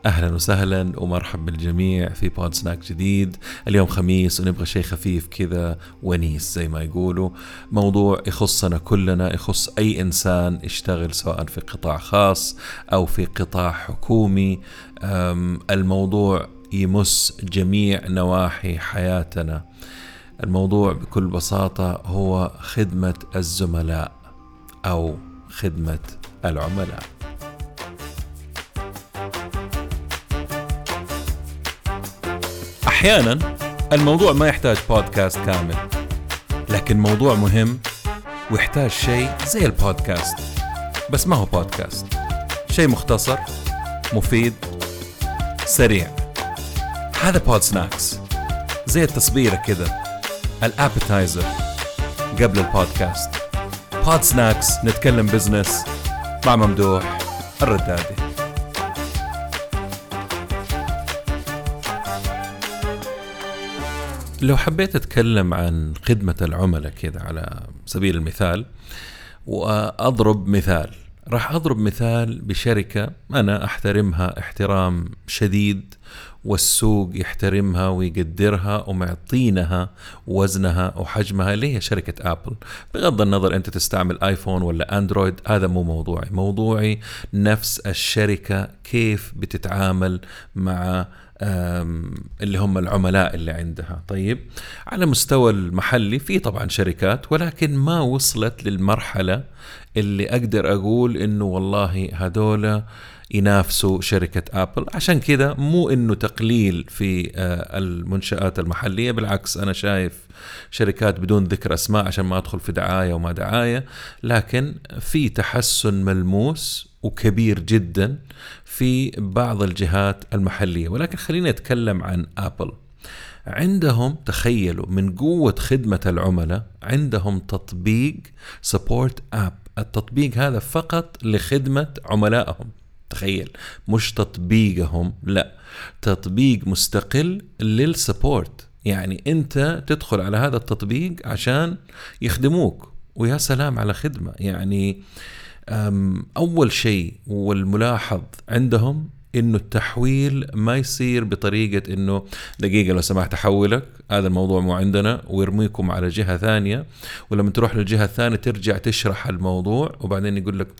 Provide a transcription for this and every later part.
أهلا وسهلا ومرحب بالجميع في بود سناك جديد. اليوم خميس ونبغى شيء خفيف كذا ونيس زي ما يقولوا، موضوع يخصنا كلنا، يخص أي إنسان يشتغل سواء في قطاع خاص أو في قطاع حكومي. الموضوع يمس جميع نواحي حياتنا. الموضوع بكل بساطة هو خدمة الزملاء أو خدمة العملاء. أحيانا الموضوع ما يحتاج بودكاست كامل، لكن موضوع مهم ويحتاج شيء زي البودكاست، بس ما هو بودكاست، شيء مختصر مفيد سريع. هذا بود سناكس، زي التصبيرة كده، الابيتايزر قبل البودكاست. بود سناكس، نتكلم بزنس مع ممدوح الردادي. لو حبيت أتكلم عن خدمة العملاء كده على سبيل المثال، وأضرب مثال، راح أضرب مثال بشركة أنا أحترمها احترام شديد، والسوق يحترمها ويقدرها ومعطينها وزنها وحجمها، اللي هي شركة أبل. بغض النظر أنت تستعمل آيفون ولا أندرويد، هذا مو موضوعي. موضوعي نفس الشركة كيف بتتعامل مع اللي هم العملاء اللي عندها. طيب، على مستوى المحلي في طبعا شركات، ولكن ما وصلت للمرحلة اللي أقدر أقول إنه والله هذولا ينافسوا شركة أبل. عشان كده مو إنه تقليل في المنشآت المحلية، بالعكس أنا شايف شركات بدون ذكر أسماء عشان ما أدخل في دعاية وما دعاية، لكن في تحسن ملموس وكبير جدا في بعض الجهات المحلية. ولكن خلينا نتكلم عن أبل. عندهم، تخيلوا، من قوة خدمة العملاء عندهم تطبيق سبورت أب. التطبيق هذا فقط لخدمة عملائهم. تخيل، مش تطبيقهم، لا، تطبيق مستقل للسبورت. يعني انت تدخل على هذا التطبيق عشان يخدموك، ويا سلام على خدمة. يعني أول شيء والملاحظ عندهم إنه التحويل ما يصير بطريقة إنه دقيقة لو سمحت أحولك، هذا الموضوع مو عندنا، ويرميكم على جهة ثانية، ولما تروح للجهة الثانية ترجع تشرح الموضوع، وبعدين يقول لك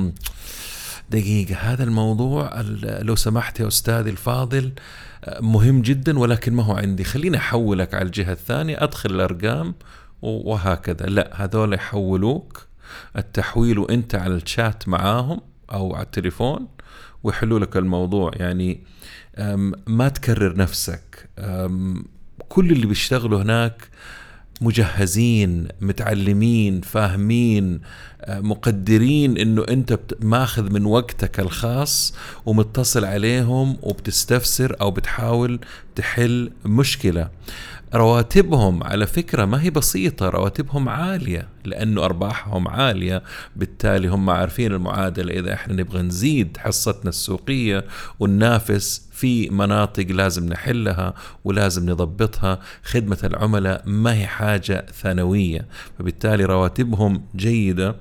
دقيقة، هذا الموضوع لو سمحت يا أستاذي الفاضل مهم جدا، ولكن ما هو عندي، خليني أحولك على الجهة الثانية، أدخل الأرقام وهكذا. لا، هذول يحولوك التحويل وانت على الشات معاهم او على التليفون ويحلوا لك الموضوع. يعني ما تكرر نفسك. كل اللي بيشتغلوا هناك مجهزين، متعلمين، فاهمين، مقدرين انه انت ماخذ من وقتك الخاص ومتصل عليهم وبتستفسر او بتحاول تحل مشكلة. رواتبهم على فكرة ما هي بسيطة، رواتبهم عالية لأنه أرباحهم عالية، بالتالي هم عارفين المعادلة. إذا إحنا نبغى نزيد حصتنا السوقية وننافس في مناطق لازم نحلها ولازم نضبطها. خدمة العملاء ما هي حاجة ثانوية، فبالتالي رواتبهم جيدة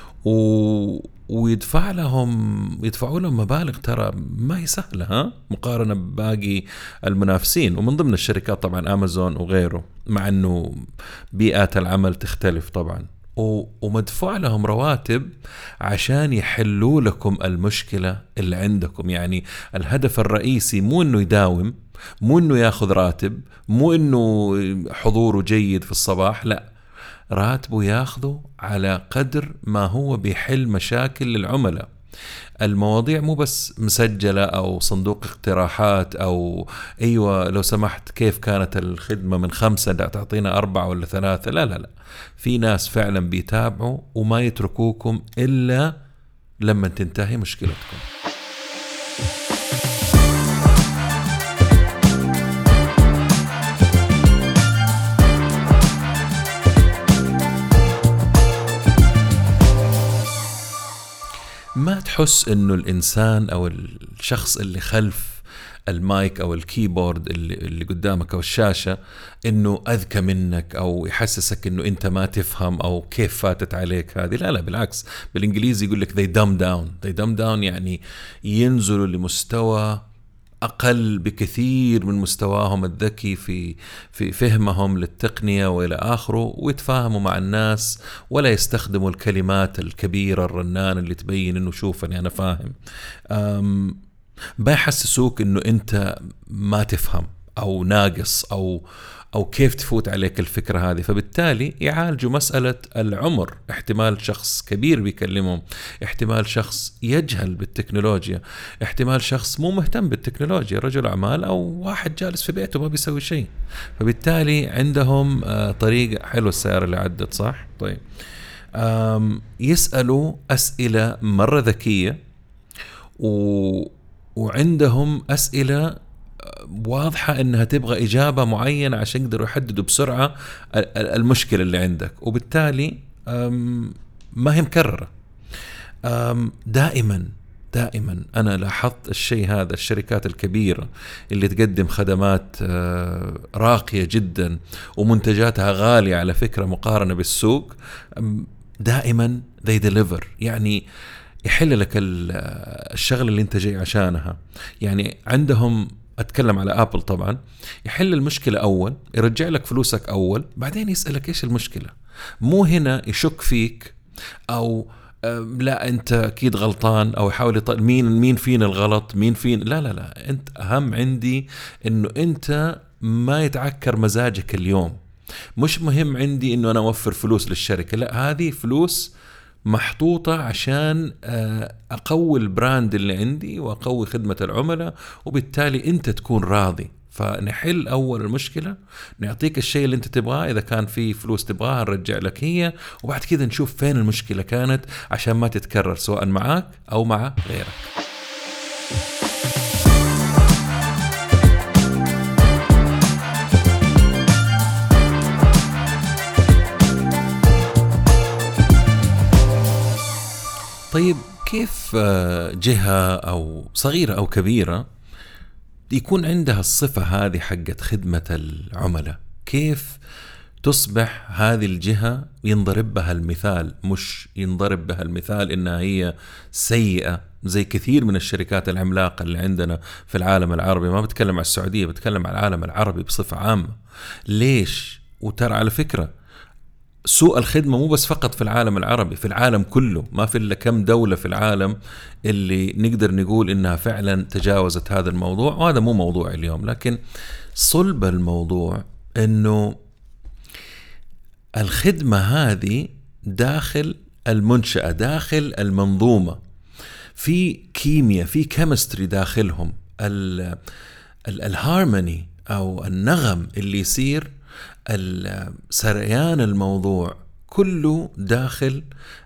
ويدفعوا لهم مبالغ ترى ما هي سهلة مقارنة بباقي المنافسين، ومن ضمن الشركات طبعا أمازون وغيره، مع أنه بيئات العمل تختلف طبعا. ومدفوع لهم رواتب عشان يحلوا لكم المشكلة اللي عندكم. يعني الهدف الرئيسي مو أنه يداوم، مو أنه ياخذ راتب، مو أنه حضوره جيد في الصباح، لا، راتبه ياخذه على قدر ما هو بيحل مشاكل للعملاء. المواضيع مو بس مسجلة أو صندوق اقتراحات أو أيوة لو سمحت كيف كانت الخدمة من 5 تعطينا 4 ولا 3. لا لا لا، في ناس فعلا بيتابعوا وما يتركوكم إلا لما تنتهي مشكلتكم. ما تحس انه الانسان او الشخص اللي خلف المايك او الكيبورد اللي قدامك او الشاشة انه اذكى منك او يحسسك انه انت ما تفهم او كيف فاتت عليك هذه. لا لا، بالعكس، بالانجليزي يقول لك they dumb down يعني ينزلوا لمستوى أقل بكثير من مستواهم الذكي في فهمهم للتقنية وإلى آخره، ويتفاهموا مع الناس ولا يستخدموا الكلمات الكبيرة الرنانة اللي تبين إنه شوفني أنا فاهم. ما يحسسوك إنه أنت ما تفهم أو ناقص أو كيف تفوت عليك الفكرة هذه. فبالتالي يعالجوا مسألة العمر، احتمال شخص كبير بيكلمهم، احتمال شخص يجهل بالتكنولوجيا، احتمال شخص مو مهتم بالتكنولوجيا، رجل أعمال أو واحد جالس في بيته ما بيسوي شيء. فبالتالي عندهم طريقة حلوة. السيارة اللي عدت صح؟ طيب يسألوا أسئلة مرة ذكية، وعندهم أسئلة واضحة إنها تبغى إجابة معينة عشان يقدروا يحددوا بسرعة المشكلة اللي عندك، وبالتالي ما هي مكررة. دائما أنا لاحظت الشيء هذا، الشركات الكبيرة اللي تقدم خدمات راقية جدا ومنتجاتها غالية على فكرة مقارنة بالسوق، دائما they deliver، يعني يحل لك الشغل اللي انت جاي عشانها. يعني عندهم، أتكلم على أبل طبعا، يحل المشكلة أول، يرجع لك فلوسك أول، بعدين يسألك إيش المشكلة. مو هنا يشك فيك أو لا أنت أكيد غلطان، أو يحاول مين فينا الغلط، مين فينا. لا أنت أهم عندي إنه أنت ما يتعكر مزاجك اليوم. مش مهم عندي إنه أنا أوفر فلوس للشركة، لا، هذه فلوس محطوطة عشان أقوي البراند اللي عندي وأقوي خدمة العملاء، وبالتالي أنت تكون راضي. فنحل أول المشكلة، نعطيك الشيء اللي أنت تبغاه، إذا كان في فلوس تبغاها نرجع لك هي، وبعد كده نشوف فين المشكلة كانت عشان ما تتكرر سواء معك أو مع غيرك. طيب كيف جهة أو صغيرة أو كبيرة يكون عندها الصفة هذه حقت خدمة العملاء؟ كيف تصبح هذه الجهة ينضرب بها المثال، مش ينضرب بها المثال إنها هي سيئة زي كثير من الشركات العملاقة اللي عندنا في العالم العربي؟ ما بتكلم على السعودية، بتكلم على العالم العربي بصفة عامة. ليش؟ وترى على فكرة سوء الخدمة مو بس فقط في العالم العربي، في العالم كله. ما في إلا كم دولة في العالم اللي نقدر نقول إنها فعلا تجاوزت هذا الموضوع، وهذا مو موضوع اليوم. لكن صلب الموضوع إنه الخدمة هذه داخل المنشأة، داخل المنظومة، في كيمياء، في كيمستري داخلهم، الهارموني أو النغم اللي يصير، سريان الموضوع كله داخل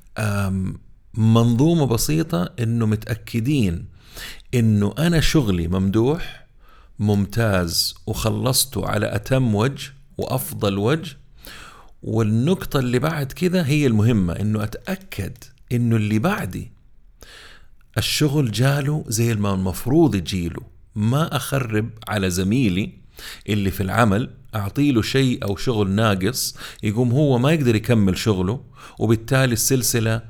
منظومة بسيطة، إنه متأكدين إنه أنا شغلي ممدوح ممتاز وخلصته على أتم وجه وأفضل وجه. والنقطة اللي بعد كده هي المهمة، إنه أتأكد إنه اللي بعدي الشغل جاله زي ما المفروض يجيله، ما أخرب على زميلي اللي في العمل، أعطيله شيء أو شغل ناقص يقوم هو ما يقدر يكمل شغله، وبالتالي السلسلة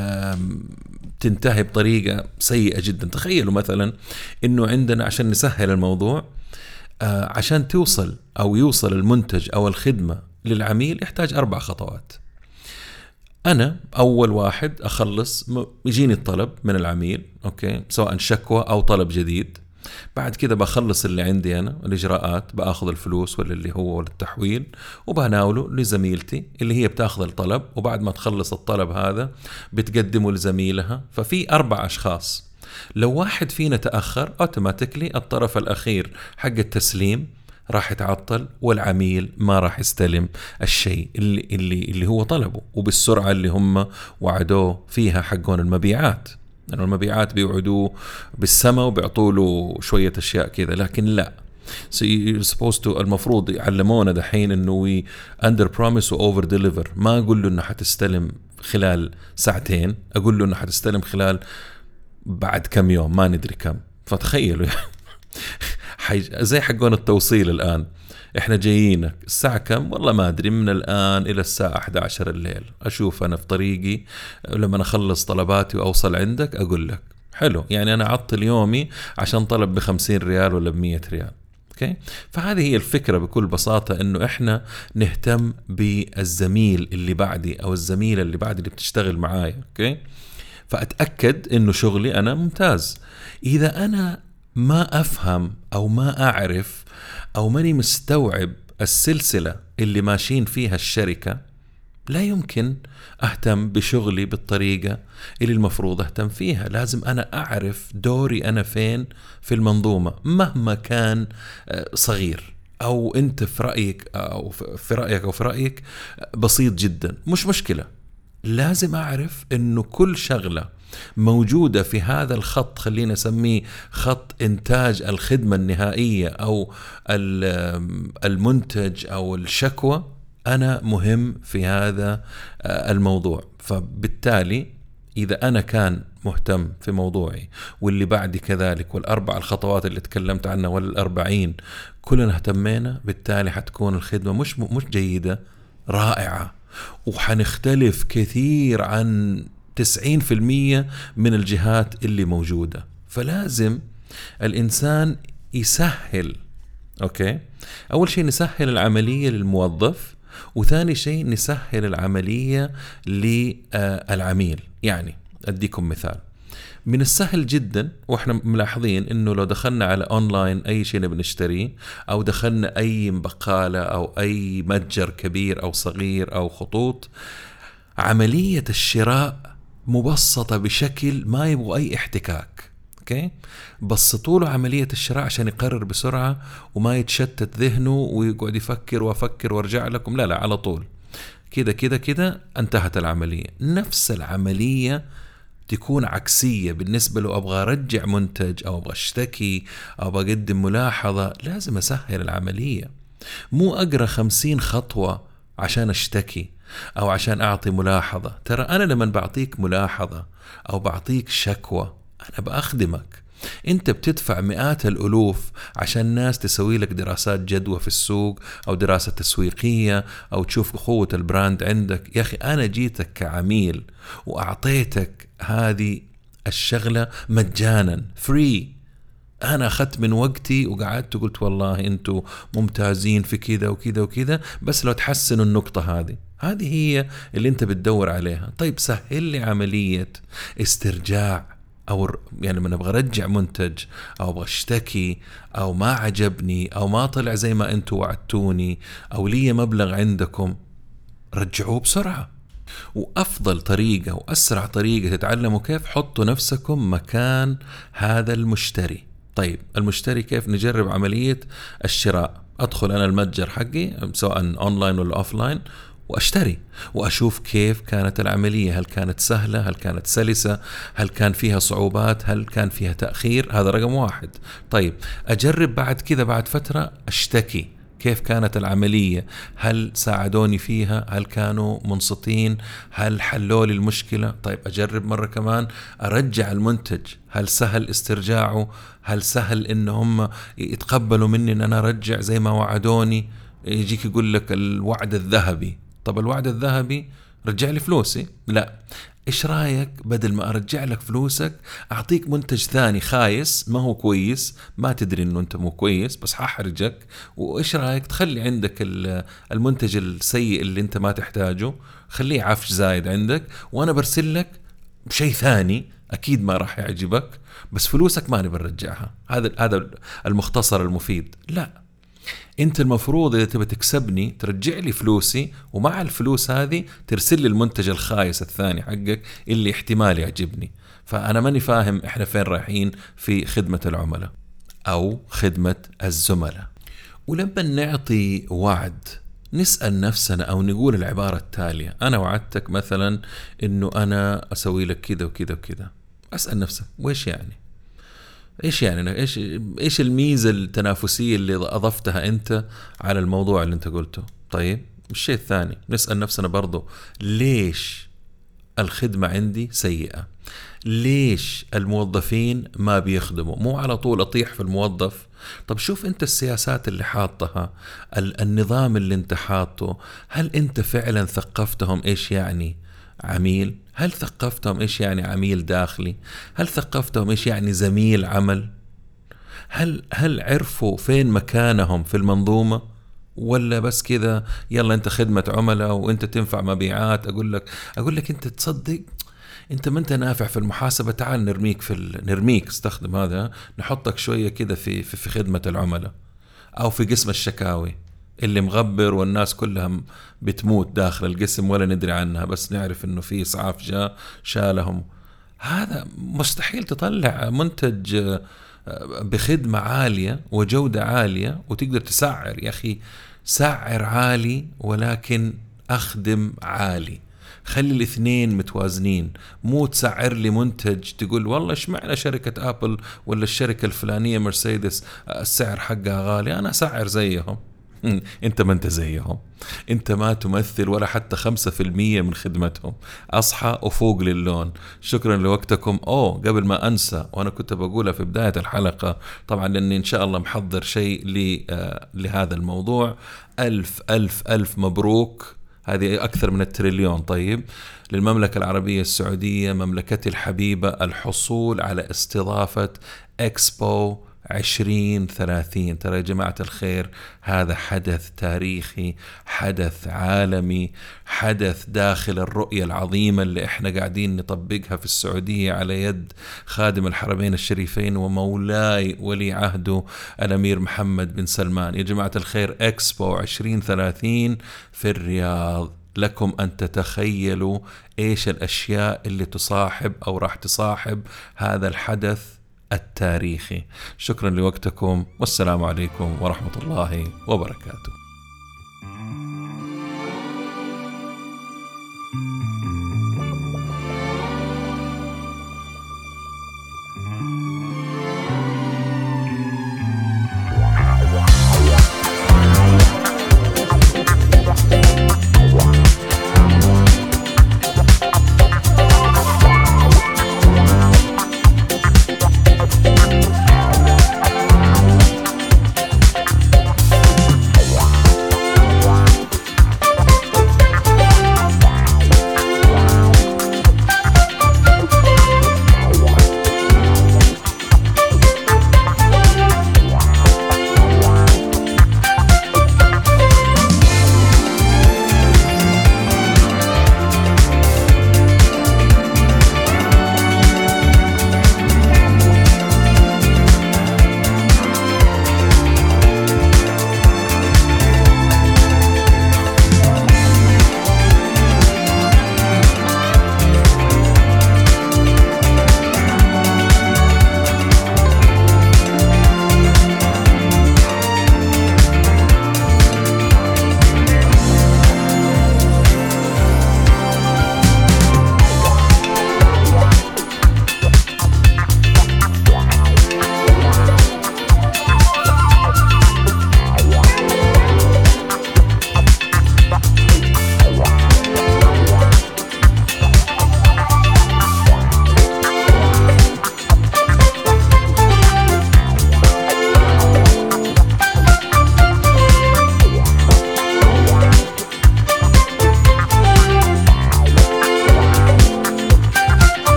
تنتهي بطريقة سيئة جدا. تخيلوا مثلا إنه عندنا، عشان نسهل الموضوع، عشان توصل أو يوصل المنتج أو الخدمة للعميل يحتاج 4 خطوات. أنا أول واحد أخلص، يجيني الطلب من العميل، أوكي، سواء شكوى أو طلب جديد. بعد كده بخلص اللي عندي أنا الإجراءات، بأخذ الفلوس ولا اللي هو التحويل، وبناوله لزميلتي اللي هي بتأخذ الطلب، وبعد ما تخلص الطلب هذا بتقدمه لزميلها. ففي 4 أشخاص. لو واحد فينا تأخر، أوتوماتيكلي الطرف الأخير حق التسليم راح يتعطل، والعميل ما راح يستلم الشيء اللي هو طلبه وبالسرعة اللي هم وعدوه فيها حقون المبيعات. لأنه المبيعات بيوعدوه بالسماء وبيعطوا له شوية أشياء كذا، لكن لا. المفروض يعلمونا دحين إنه under promise و over deliver. ما أقول له إنه حتستلم خلال 2 ساعة، أقول له إنه حتستلم خلال بعد كم يوم، ما ندري كم. فتخيلوا زي حقون التوصيل الآن، إحنا جايينك الساعة كم؟ والله ما أدري، من الآن إلى الساعة 11 الليل. أشوف أنا في طريقي، لما أخلص طلباتي وأوصل عندك أقول لك. حلو، يعني أنا أعطل يومي عشان طلب ب50 ريال ولا ب100 ريال. اوكي، فهذه هي الفكرة بكل بساطة، انه احنا نهتم بالزميل اللي بعدي او الزميلة اللي بعدي اللي بتشتغل معاي. اوكي، فأتأكد انه شغلي انا ممتاز. اذا انا ما افهم او ما اعرف او ماني مستوعب السلسلة اللي ماشيين فيها الشركة، لا يمكن أهتم بشغلي بالطريقة اللي المفروض أهتم فيها. لازم أنا أعرف دوري أنا فين في المنظومة مهما كان صغير، أو أنت في رأيك أو في رأيك بسيط جدا، مش مشكلة. لازم أعرف أنه كل شغلة موجودة في هذا الخط، خلينا نسميه خط إنتاج الخدمة النهائية أو المنتج أو الشكوى، أنا مهم في هذا الموضوع. فبالتالي إذا أنا كان مهتم في موضوعي واللي بعدي كذلك، والأربع الخطوات اللي تكلمت عنها وال40 كلنا اهتمينا، بالتالي حتكون الخدمة مش جيدة، رائعة، وحنختلف كثير عن 90% من الجهات اللي موجودة. فلازم الإنسان يسهل. أوكي، أول شيء نسهل العملية للموظف، وثاني شيء نسهل العملية للعميل. يعني أديكم مثال، من السهل جدا وإحنا ملاحظين إنه لو دخلنا على أونلاين أي شيء نبي نشتريه، أو دخلنا أي بقالة أو أي متجر كبير أو صغير أو خطوط، عملية الشراء مبسطة بشكل ما يبغى أي احتكاك. اوكي، بسطوا له عملية الشراء عشان يقرر بسرعة وما يتشتت ذهنه ويقعد يفكر وافكر وارجع لكم. لا، على طول كده كده كده انتهت العملية. نفس العملية تكون عكسية بالنسبة له، أبغى أرجع منتج أو أبغى أشتكي أو أبغى أقدم ملاحظة، لازم أسهل العملية. مو أقرأ 50 خطوة عشان أشتكي أو عشان أعطي ملاحظة. ترى أنا لما بعطيك ملاحظة أو بعطيك شكوى أنا بأخدمك. أنت بتدفع مئات الألوف عشان الناس تسوي لك دراسات جدوى في السوق أو دراسة تسويقية أو تشوف قوة البراند عندك. يا أخي أنا جيتك كعميل وأعطيتك هذه الشغلة مجانا، فري. أنا أخذت من وقتي وقعدت وقلت والله أنتوا ممتازين في كذا وكذا وكذا، بس لو تحسنوا النقطة هذه هي اللي أنت بتدور عليها. طيب سهل لي عملية استرجاع، أو يعني من أبغى أرجع منتج أو أبغى أشتكي أو ما عجبني أو ما طلع زي ما أنتوا وعدتوني أو لي مبلغ عندكم، رجعوه بسرعة. وأفضل طريقة وأسرع طريقة تتعلموا كيف حطوا نفسكم مكان هذا المشتري. طيب المشتري كيف نجرب عملية الشراء؟ أدخل أنا المتجر حقي سواء أونلاين ولا أوفلاين وأشتري وأشوف كيف كانت العملية، هل كانت سهلة، هل كانت سلسة، هل كان فيها صعوبات، هل كان فيها تأخير. هذا رقم 1. طيب أجرب بعد كذا بعد فترة أشتكي كيف كانت العملية، هل ساعدوني فيها، هل كانوا منصتين، هل حلوا لي المشكلة. طيب أجرب مرة كمان أرجع المنتج، هل سهل استرجاعه، هل سهل إن هم يتقبلوا مني إن أنا أرجع زي ما وعدوني. يجيك يقول لك الوعد الذهبي. طب الوعد الذهبي رجع لي فلوسي؟ لا، إيش رأيك بدل ما أرجع لك فلوسك أعطيك منتج ثاني خايس ما هو كويس، ما تدري إنه أنت مو كويس بس ححرجك، وإيش رأيك تخلي عندك المنتج السيء اللي أنت ما تحتاجه، خليه عفش زايد عندك، وأنا برسل لك بشيء ثاني أكيد ما راح يعجبك بس فلوسك ما نبي نرجعها. هذا المختصر المفيد. لا، انت المفروض اذا تبي تكسبني ترجع لي فلوسي، ومع الفلوس هذه ترسل لي المنتج الخايس الثاني حقك اللي احتمال يعجبني. فانا ماني فاهم احنا فين رايحين في خدمة العملاء او خدمة الزملاء. ولما نعطي وعد نسأل نفسنا او نقول العبارة التالية: انا وعدتك مثلا انه انا اسوي لك كذا وكذا وكذا. اسأل نفسك وإيش يعني؟ ايش يعني ايش الميزة التنافسية اللي اضفتها انت على الموضوع اللي انت قلته؟ طيب الشيء الثاني نسأل نفسنا برضو: ليش الخدمة عندي سيئة؟ ليش الموظفين ما بيخدموا؟ مو على طول اطيح في الموظف. طب شوف انت السياسات اللي حاطها، النظام اللي انت حاطه، هل انت فعلا ثقفتهم ايش يعني عميل؟ هل ثقفتهم إيش يعني عميل داخلي؟ هل ثقفتهم إيش يعني زميل عمل؟ هل عرفوا فين مكانهم في المنظومة؟ ولا بس كذا يلا أنت خدمة عملاء وأنت تنفع مبيعات؟ أقول لك أنت تصدق أنت ما أنت نافع في المحاسبة، تعال نرميك نرميك، استخدم هذا، نحطك شوية كذا في خدمة العملاء أو في قسم الشكاوي اللي مغبر والناس كلها بتموت داخل القسم ولا ندري عنها، بس نعرف إنه في إسعاف جاء شالهم. هذا مستحيل تطلع منتج بخدمة عالية وجودة عالية وتقدر تسعر. يا أخي سعر عالي ولكن أخدم عالي، خلي الاثنين متوازنين. مو تسعر لي منتج تقول والله ايش معنى شركة أبل ولا الشركة الفلانية مرسيدس السعر حقها غالي، أنا أسعر زيهم. انت ما انت زيهم، انت ما تمثل ولا حتى 5% من خدمتهم. اصحى وفوق للون. شكرا لوقتكم. قبل ما انسى، وانا كنت بقولها في بداية الحلقة طبعا لاني ان شاء الله محضر شيء لهذا الموضوع. الف الف الف مبروك، هذه اكثر من التريليون. طيب، للمملكة العربية السعودية مملكتي الحبيبة الحصول على استضافة اكسبو 2030. ترى يا جماعة الخير هذا حدث تاريخي، حدث عالمي، حدث داخل الرؤية العظيمة اللي احنا قاعدين نطبقها في السعودية على يد خادم الحرمين الشريفين ومولاي ولي عهده الأمير محمد بن سلمان. يا جماعة الخير اكسبو 2030 في الرياض. لكم أن تتخيلوا إيش الأشياء اللي تصاحب أو راح تصاحب هذا الحدث التاريخي. شكرا لوقتكم والسلام عليكم ورحمة الله وبركاته.